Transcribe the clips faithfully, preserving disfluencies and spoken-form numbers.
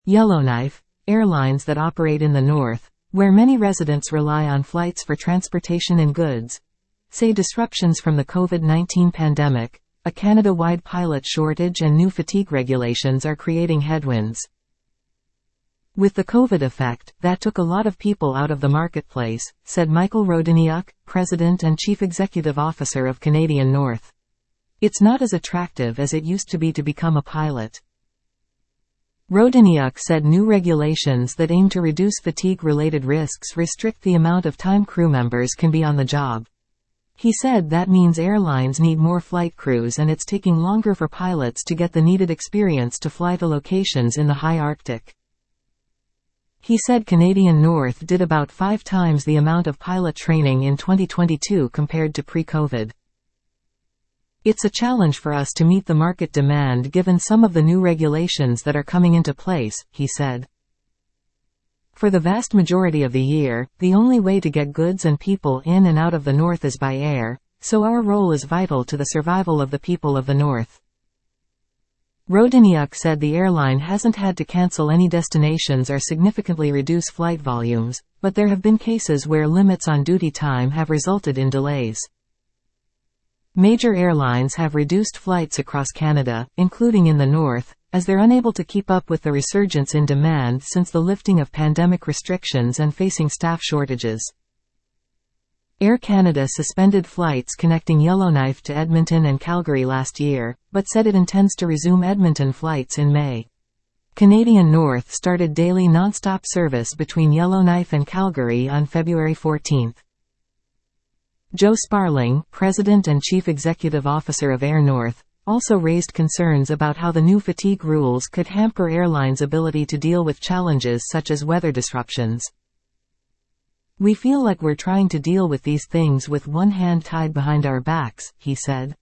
Yellowknife, airlines that operate in the north, where many residents rely on flights for transportation and goods, say disruptions from the COVID nineteen pandemic, a Canada-wide pilot shortage and new fatigue regulations are creating headwinds. With the COVID effect, that took a lot of people out of the marketplace, said Michael Rodeniuk, President and Chief Executive Officer of Canadian North. It's not as attractive as it used to be to become a pilot. Rodeniuk said new regulations that aim to reduce fatigue-related risks restrict the amount of time crew members can be on the job. He said that means airlines need more flight crews and it's taking longer for pilots to get the needed experience to fly to locations in the high Arctic. He said Canadian North did about five times the amount of pilot training in twenty twenty-two compared to pre-COVID. It's a challenge for us to meet the market demand given some of the new regulations that are coming into place, he said. For the vast majority of the year, the only way to get goods and people in and out of the north is by air, so our role is vital to the survival of the people of the north. Rodeniuk said the airline hasn't had to cancel any destinations or significantly reduce flight volumes, but there have been cases where limits on duty time have resulted in delays. Major airlines have reduced flights across Canada, including in the north, as they're unable to keep up with the resurgence in demand since the lifting of pandemic restrictions and facing staff shortages. Air Canada suspended flights connecting Yellowknife to Edmonton and Calgary last year, but said it intends to resume Edmonton flights in May. Canadian North started daily non-stop service between Yellowknife and Calgary on February fourteenth. Joe Sparling, President and Chief Executive Officer of Air North, also raised concerns about how the new fatigue rules could hamper airlines' ability to deal with challenges such as weather disruptions. We feel like we're trying to deal with these things with one hand tied behind our backs, he said.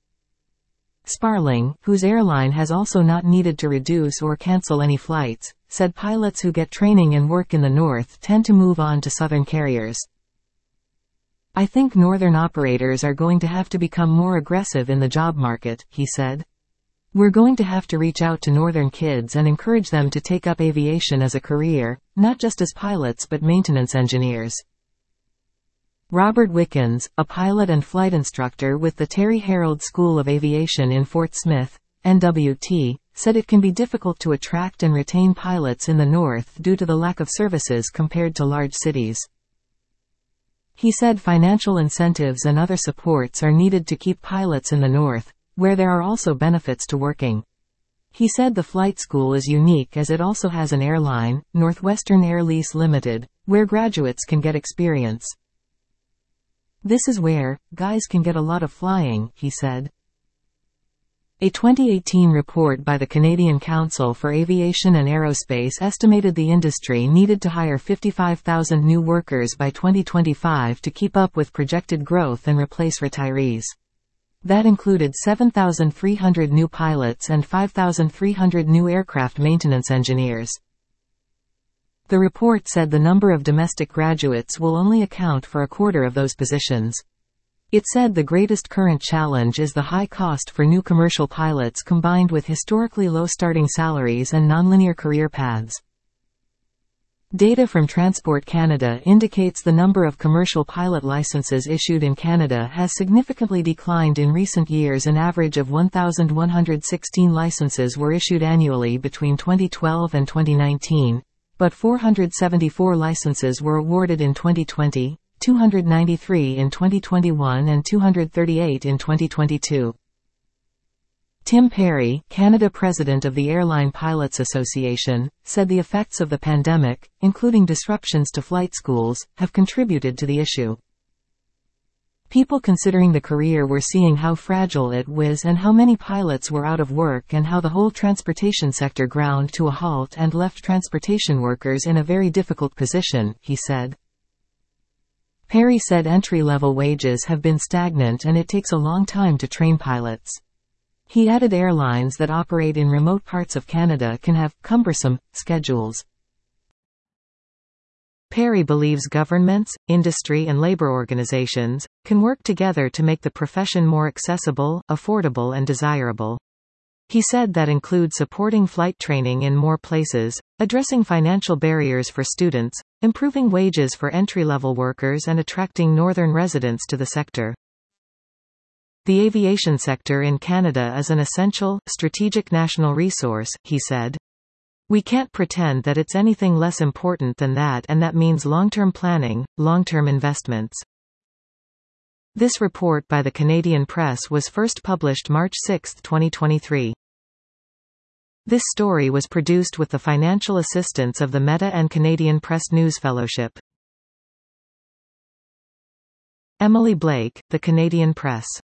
Sparling, whose airline has also not needed to reduce or cancel any flights, said pilots who get training and work in the north tend to move on to southern carriers. I think northern operators are going to have to become more aggressive in the job market, he said. We're going to have to reach out to northern kids and encourage them to take up aviation as a career, not just as pilots but maintenance engineers. Robert Wickens, a pilot and flight instructor with the Terry Harold School of Aviation in Fort Smith, N W T, said it can be difficult to attract and retain pilots in the north due to the lack of services compared to large cities. He said financial incentives and other supports are needed to keep pilots in the north, where there are also benefits to working. He said the flight school is unique as it also has an airline, Northwestern Air Lease Limited, where graduates can get experience. This is where guys can get a lot of flying, he said. A twenty eighteen report by the Canadian Council for Aviation and Aerospace estimated the industry needed to hire fifty-five thousand new workers by twenty twenty-five to keep up with projected growth and replace retirees. That included seven thousand three hundred new pilots and five thousand three hundred new aircraft maintenance engineers. The report said the number of domestic graduates will only account for a quarter of those positions. It said the greatest current challenge is the high cost for new commercial pilots combined with historically low starting salaries and nonlinear career paths. Data from Transport Canada indicates the number of commercial pilot licenses issued in Canada has significantly declined in recent years. An average of one thousand one hundred sixteen licenses were issued annually between twenty twelve and twenty nineteen, but four hundred seventy-four licenses were awarded in twenty twenty, two hundred ninety-three in twenty twenty-one and two hundred thirty-eight in twenty twenty-two. Tim Perry, Canada President of the Airline Pilots Association, said the effects of the pandemic, including disruptions to flight schools, have contributed to the issue. People considering the career were seeing how fragile it was and how many pilots were out of work and how the whole transportation sector ground to a halt and left transportation workers in a very difficult position, he said. Perry said entry-level wages have been stagnant and it takes a long time to train pilots. He added airlines that operate in remote parts of Canada can have cumbersome schedules. Perry believes governments, industry and labor organizations can work together to make the profession more accessible, affordable and desirable. He said that include supporting flight training in more places, addressing financial barriers for students, improving wages for entry-level workers and attracting northern residents to the sector. The aviation sector in Canada is an essential, strategic national resource, he said. We can't pretend that it's anything less important than that, and that means long-term planning, long-term investments. This report by the Canadian Press was first published March sixth twenty twenty-three. This story was produced with the financial assistance of the Meta and Canadian Press News Fellowship. Emily Blake, The Canadian Press.